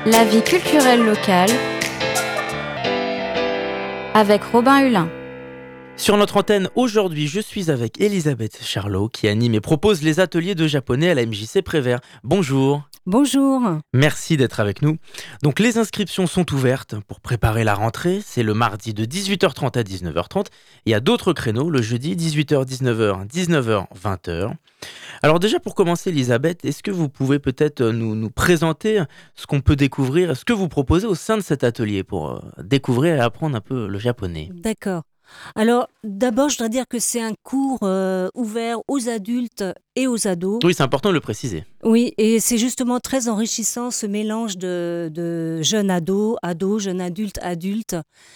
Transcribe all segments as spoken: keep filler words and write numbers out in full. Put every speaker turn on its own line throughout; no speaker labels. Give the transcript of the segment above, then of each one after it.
La vie culturelle locale avec Robin Hulin.
Sur notre antenne, aujourd'hui, je suis avec Elisabeth Charlot qui anime et propose les ateliers de japonais à la M J C Prévert. Bonjour.
Bonjour.
Merci d'être avec nous. Donc les inscriptions sont ouvertes pour préparer la rentrée. C'est le mardi de dix-huit heures trente à dix-neuf heures trente. Il y a d'autres créneaux, le jeudi dix-huit heures dix-neuf heures, dix-neuf heures vingt heures. Alors déjà pour commencer Elisabeth, est-ce que vous pouvez peut-être nous, nous présenter ce qu'on peut découvrir, ce que vous proposez au sein de cet atelier pour euh, découvrir et apprendre un peu le japonais?
D'accord. Alors, d'abord, je voudrais dire que c'est un cours euh, ouvert aux adultes et aux ados.
Oui, c'est important de le préciser.
Oui, et c'est justement très enrichissant ce mélange de, de jeunes ados, ados, jeunes adultes, adultes.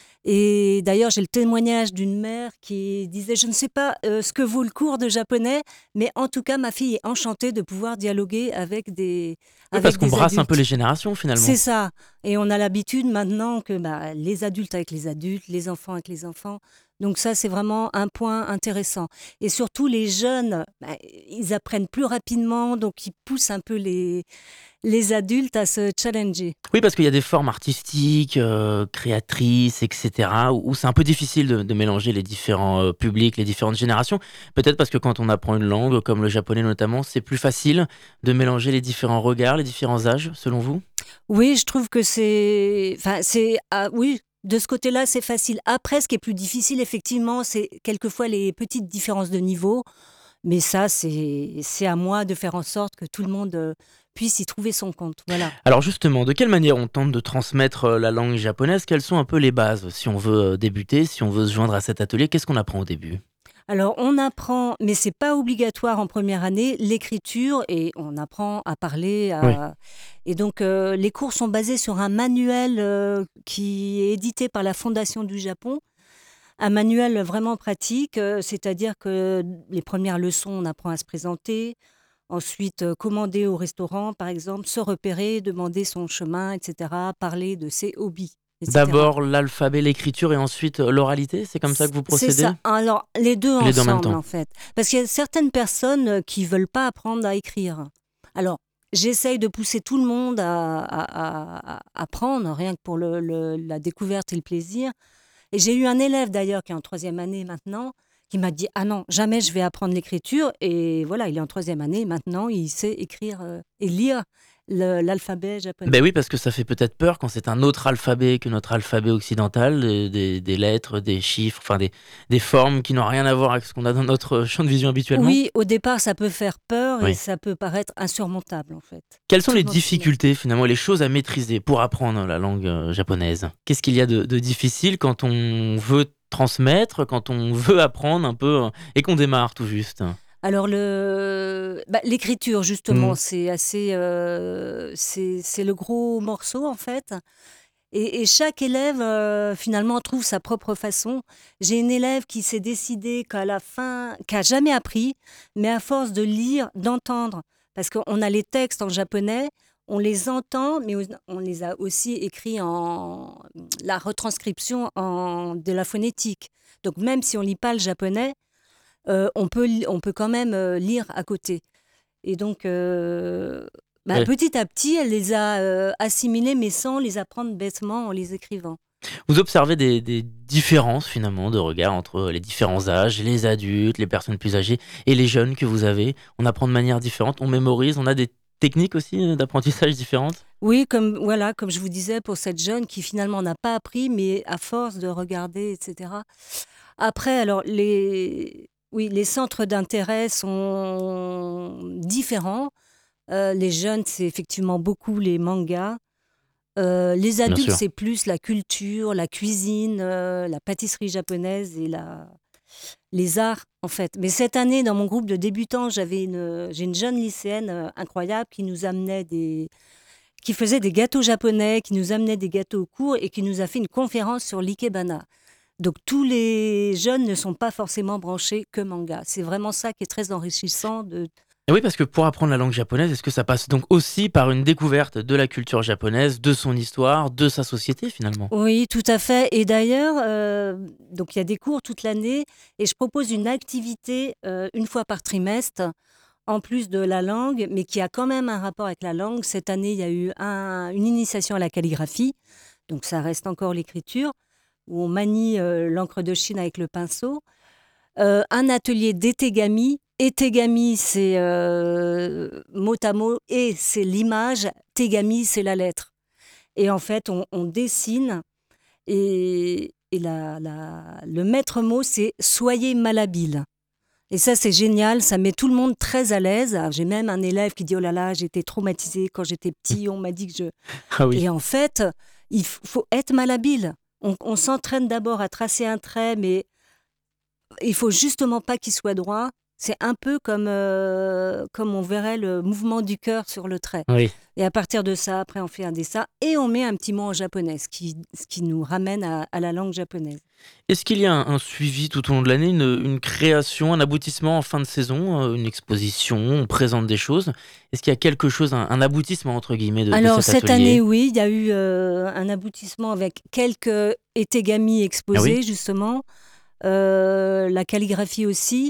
Et d'ailleurs, j'ai le témoignage d'une mère qui disait « Je ne sais pas euh, ce que vaut le cours de japonais, mais en tout cas, ma fille est enchantée de pouvoir dialoguer avec des
Oui,
avec
parce qu'on
des
brasse un
adultes.
peu les générations finalement.
C'est ça. Et on a l'habitude maintenant que bah, les adultes avec les adultes, les enfants avec les enfants. Donc ça, c'est vraiment un point intéressant. Et surtout, les jeunes, bah, ils apprennent plus rapidement, donc ils poussent un peu les, les adultes à se challenger.
Oui, parce qu'il y a des formes artistiques, euh, créatrices, et cetera, où, où c'est un peu difficile de, de mélanger les différents euh, publics, les différentes générations. Peut-être parce que quand on apprend une langue, comme le japonais notamment, c'est plus facile de mélanger les différents regards, les différents âges, selon vous?
Oui, je trouve que c'est... Enfin, c'est... Ah, oui, de ce côté-là, c'est facile. Après, ce qui est plus difficile, effectivement, c'est quelquefois les petites différences de niveau. Mais ça, c'est, c'est à moi de faire en sorte que tout le monde euh, puisse y trouver son compte. Voilà.
Alors justement, de quelle manière on tente de transmettre euh, la langue japonaise? Quelles sont un peu les bases si on veut euh, débuter, si on veut se joindre à cet atelier? Qu'est-ce qu'on apprend au début?
Alors, on apprend, mais c'est pas obligatoire en première année, l'écriture et on apprend à parler.
Oui.
À... Et donc, euh, les cours sont basés sur un manuel euh, qui est édité par la Fondation du Japon. Un manuel vraiment pratique, euh, c'est-à-dire que les premières leçons, on apprend à se présenter. Ensuite, euh, commander au restaurant, par exemple, se repérer, demander son chemin, et cetera. Parler de ses hobbies, et cetera.
D'abord l'alphabet, l'écriture et ensuite euh, l'oralité, c'est comme ça que vous
C'est
procédez?
ça. Alors, les deux
Les deux en même
ensemble,
temps.
en fait. Parce qu'il y a certaines personnes euh, qui veulent pas apprendre à écrire. Alors, j'essaye de pousser tout le monde à, à- à- à apprendre, rien que pour le- le- la découverte et le plaisir. Et j'ai eu un élève, d'ailleurs, qui est en troisième année maintenant, qui m'a dit « Ah non, jamais je vais apprendre l'écriture ». Et voilà, il est en troisième année, maintenant, il sait écrire euh, et lire le- l'alphabet japonais.
Ben oui, parce que ça fait peut-être peur quand c'est un autre alphabet que notre alphabet occidental, des, des- des lettres, des chiffres, enfin des, des formes qui n'ont rien à voir avec ce qu'on a dans notre champ de vision habituellement.
Oui, au départ, ça peut faire peur et
Oui.
ça peut paraître insurmontable, en fait.
Quelles sont
Tout
les
le monde s'y met.
difficultés finalement, les choses à maîtriser pour apprendre la langue euh, japonaise? Qu'est-ce qu'il y a de, de difficile quand on veut transmettre, quand on veut apprendre un peu euh, et qu'on démarre tout juste?
Alors, le... bah, l'écriture, justement,
Mm.
c'est assez... euh, c'est, c'est le gros morceau, en fait. Et, et chaque élève, euh, finalement, trouve sa propre façon. J'ai une élève qui s'est décidée qu'à la fin, qui n'a jamais appris, mais à force de lire, d'entendre, parce qu'on a les textes en japonais, on les entend, mais on on les a aussi écrits en la retranscription en, de la phonétique. Donc, même si on lit pas le japonais, euh, on peut, li- on peut quand même euh, lire à côté. Et donc, euh, bah,
Ouais.
petit à petit, elle les a euh, assimilés, mais sans les apprendre bêtement en les écrivant.
Vous observez des, des différences finalement de regard entre les différents âges, les adultes, les personnes plus âgées et les jeunes que vous avez. On apprend de manière différente, on mémorise, on a des techniques aussi euh, d'apprentissage différentes.
Oui, comme, voilà, comme je vous disais, pour cette jeune qui finalement n'a pas appris, mais à force de regarder, et cetera. Après, alors, les, oui, les centres d'intérêt sont différents. Euh, les jeunes, c'est effectivement beaucoup les mangas. Euh, les
Bien
adultes,
sûr.
c'est plus la culture, la cuisine, euh, la pâtisserie japonaise et la, les arts, en fait. Mais cette année, dans mon groupe de débutants, j'avais une, j'ai une jeune lycéenne euh, incroyable qui nous amenait des, qui faisait des gâteaux japonais, qui nous amenait des gâteaux au cours et qui nous a fait une conférence sur l'ikebana. Donc tous les jeunes ne sont pas forcément branchés que manga. C'est vraiment ça qui est très enrichissant de...
Et oui, parce que pour apprendre la langue japonaise, est-ce que ça passe donc aussi par une découverte de la culture japonaise, de son histoire, de sa société finalement?
Oui, tout à fait. Et d'ailleurs, euh, donc il y a des cours toute l'année et je propose une activité euh, une fois par trimestre en plus de la langue, mais qui a quand même un rapport avec la langue. Cette année, il y a eu un- une initiation à la calligraphie, donc ça reste encore l'écriture, où on manie euh, l'encre de Chine avec le pinceau. Euh, un atelier d'étegami. Étegami, c'est euh, mot à mot, et c'est l'image, tegami, c'est la lettre. Et en fait, on, on dessine, et, et la- la- le maître mot, c'est « soyez malhabile ». Et ça, c'est génial, ça met tout le monde très à l'aise. Alors, j'ai même un élève qui dit « Oh là là, j'étais traumatisé quand j'étais petit, on m'a dit que je… »
Ah oui.
Et en fait, il f- faut être malhabile. On, on s'entraîne d'abord à tracer un trait, mais il faut justement pas qu'il soit droit. C'est un peu comme, euh, comme on verrait le mouvement du cœur sur le trait.
Oui.
Et à partir de ça, après, on fait un dessin et on met un petit mot en japonais, ce qui, ce qui nous ramène à, à la langue japonaise.
Est-ce qu'il y a un, un suivi tout au long de l'année, une, une création, un aboutissement en fin de saison, euh, une exposition, on présente des choses? Est-ce qu'il y a quelque chose, un, un aboutissement entre guillemets de, de
Alors,
cet
cette
atelier?
année, oui, il y a eu euh, un aboutissement avec quelques étegami exposés,
Ah oui.
justement, euh, la calligraphie aussi,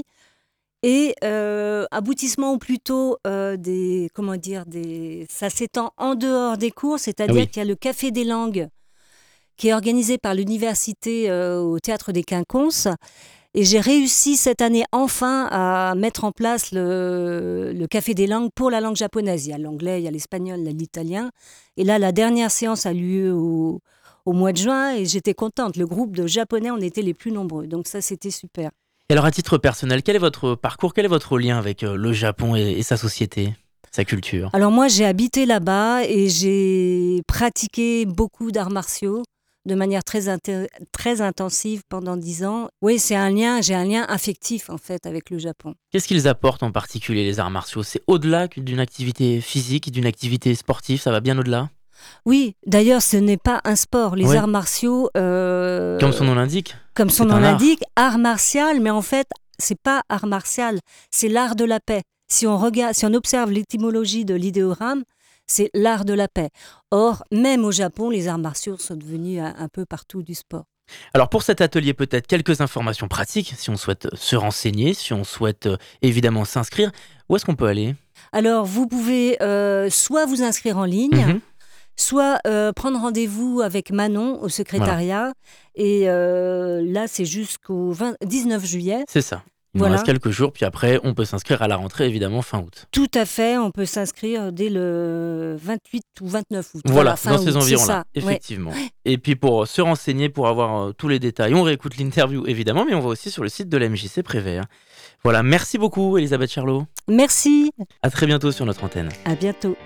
et euh, aboutissement ou plutôt euh, des, comment dire, des, ça s'étend en dehors des cours, c'est-à-dire
Ah oui.
qu'il y a le Café des langues qui est organisé par l'université euh, au Théâtre des Quinconces. Et j'ai réussi cette année enfin à mettre en place le, le Café des langues pour la langue japonaise. Il y a l'anglais, il y a l'espagnol, il y a l'italien. Et là, la dernière séance a lieu au, au mois de juin et j'étais contente. Le groupe de japonais, on était les plus nombreux. Donc ça, c'était super.
Et alors à titre personnel, quel est votre parcours, quel est votre lien avec euh, le Japon et, et sa société, sa culture?
Alors moi, j'ai habité là-bas et j'ai pratiqué beaucoup d'arts martiaux de manière très, inté- très intensive pendant dix ans. Oui, c'est un lien, j'ai un lien affectif en fait avec le Japon.
Qu'est-ce qu'ils apportent en particulier les arts martiaux? C'est au-delà d'une activité physique, d'une activité sportive, ça va bien au-delà?
Oui, d'ailleurs, ce n'est pas un sport. Les
Ouais.
arts martiaux, euh,
Comme son nom l'indique,
comme son
c'est
nom
un art.
l'indique, art martial, mais en fait, c'est pas art martial, c'est l'art de la paix. Si on regarde, si on observe l'étymologie de l'idéogramme, c'est l'art de la paix. Or, même au Japon, les arts martiaux sont devenus un, un peu partout du sport.
Alors pour cet atelier, peut-être quelques informations pratiques, si on souhaite se renseigner, si on souhaite euh, évidemment s'inscrire. Où est-ce qu'on peut aller?
Alors, vous pouvez euh, soit vous inscrire en ligne,
Mhm.
soit euh, prendre rendez-vous avec Manon au secrétariat. Et euh, là, c'est jusqu'au vingt dix-neuf juillet.
C'est ça. Il nous
Voilà.
reste quelques jours, puis après, on peut s'inscrire à la rentrée, évidemment, fin août.
Tout à fait, on peut s'inscrire dès le vingt-huit ou vingt-neuf août.
Voilà,
fin
dans ces
août, c'est
environs-là,
ça, ouais.
effectivement. Et puis pour euh, se renseigner, pour avoir euh, tous les détails, on réécoute l'interview, évidemment, mais on va aussi sur le site de la M J C Prévert. Voilà, merci beaucoup, Elisabeth Charlot.
Merci,
À très bientôt sur notre antenne.
à bientôt.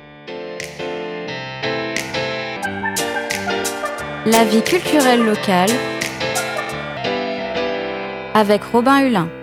La vie culturelle locale avec Robin Hulin.